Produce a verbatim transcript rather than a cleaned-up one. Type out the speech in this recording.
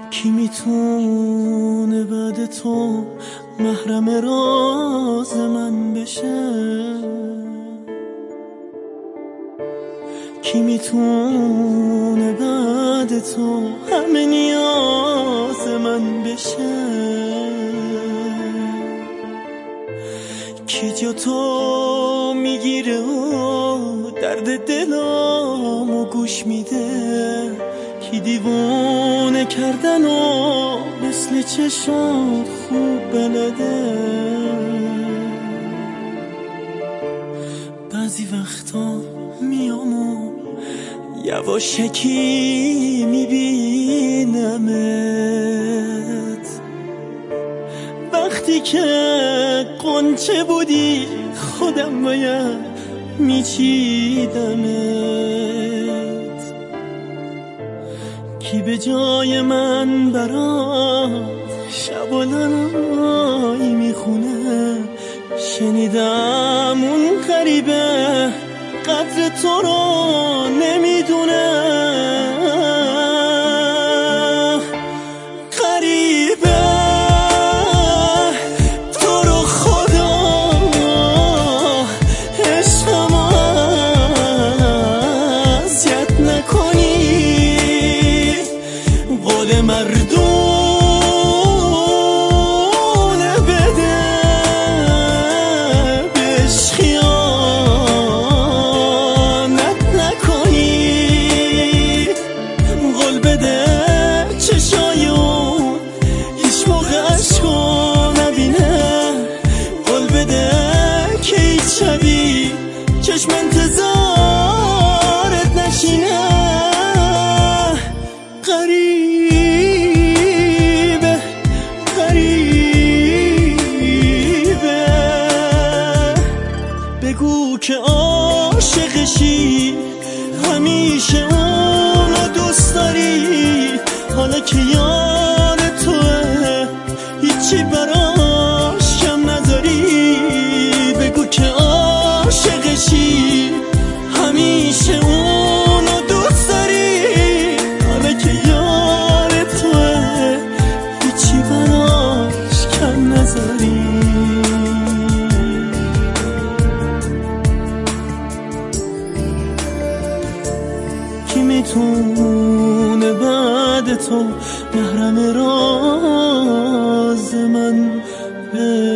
کی میتونه بعد تو محرم راز من بشه؟ کی میتونه بعد تو همه نیاز من بشه؟ کی جا تو میگیره و درد دلامو گوش میده؟ کی دیوونه کردن و مثل چشات خوب بلده؟ بعضی وقتا میام و یواشکی میبینمت، وقتی که قنچه بودی خودم باید میچیدمت. کی به جای من برات شب و لالایی میخونه؟ شنیدم اون غریبه قدر تو رو نمیدونه. غریبه تو رو خدا عشقم اذیت نکنی، قول مردونه بده بهش خیانت نکنی. قول بده چشایون هیچ موقع عشقو نبینه. قول بده که هیچ شبی چشم انتظارت نشینه. غریبه غریبه بگو که عاشقشی، همیشه اونو دوست داری. حالا که یار توه هیچی براش کم نداری. بگو که عاشقشی، همیشه اونو دوست داری. حالا که یار توه هیچی براش کم نذاری. کی میتونه بعد تو محرم راز من